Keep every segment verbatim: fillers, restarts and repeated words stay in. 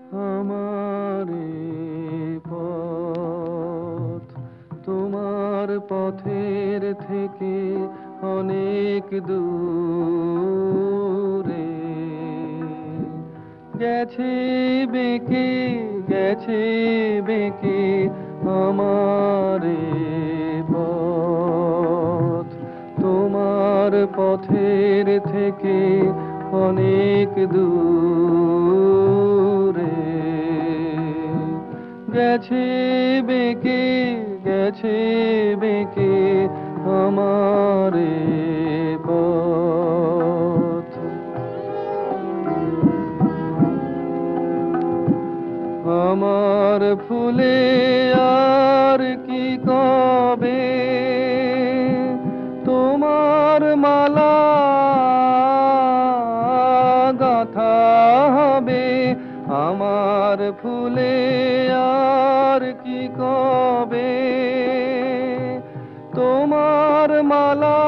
আমারে পথ তোমার পথের থেকে অনেক দূরে গেছে বেঁকে গেছে বেঁকে আমারে পথ তোমার পথের থেকে অনেক দূরে গেছে বেঁকে গেছে বেঁকে আমারে পথ আমার ফুলে আর কি কবে তোমার মালা গাঁথা হবে আমার ফুলে আর কি কবে তোমার মালা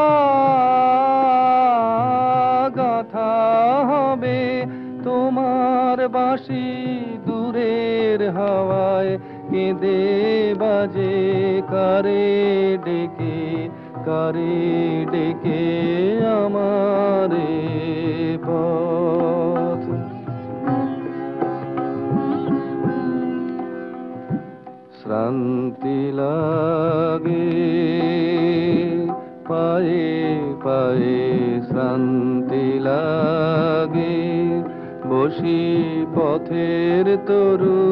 গাঁথা হবে তোমার বাঁশি দূরের হাওয়ায় কেঁদে বাজে কারে ডেকে কারে ডেকে আমারে পথ শ্রান্তি লাগে পায়ে পায়ে শ্রান্তি লাগে বসি পথের তরু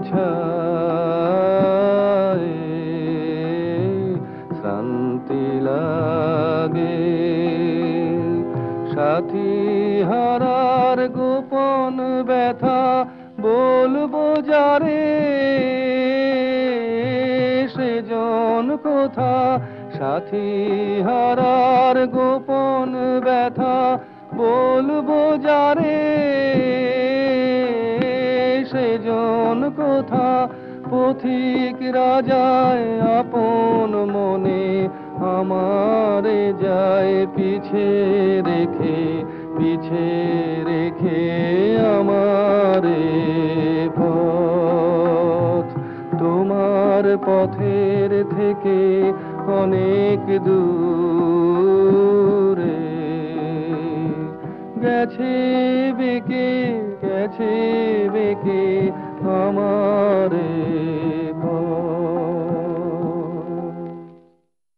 ছায়ে শান্তি লাগে সাথী হারার গোপন ব্যথা বলবো যারে সেজন কোথা সাথী হারার গোপন ব্যথা বলবো যারে সেজন কোথা পথিক রাজায় আপন মনে আমারে যায় পিছে রেখে পিছে রেখে আমারে পথ তোমার পথের থেকে অনেক দূরে গেছে বেঁকে গেছে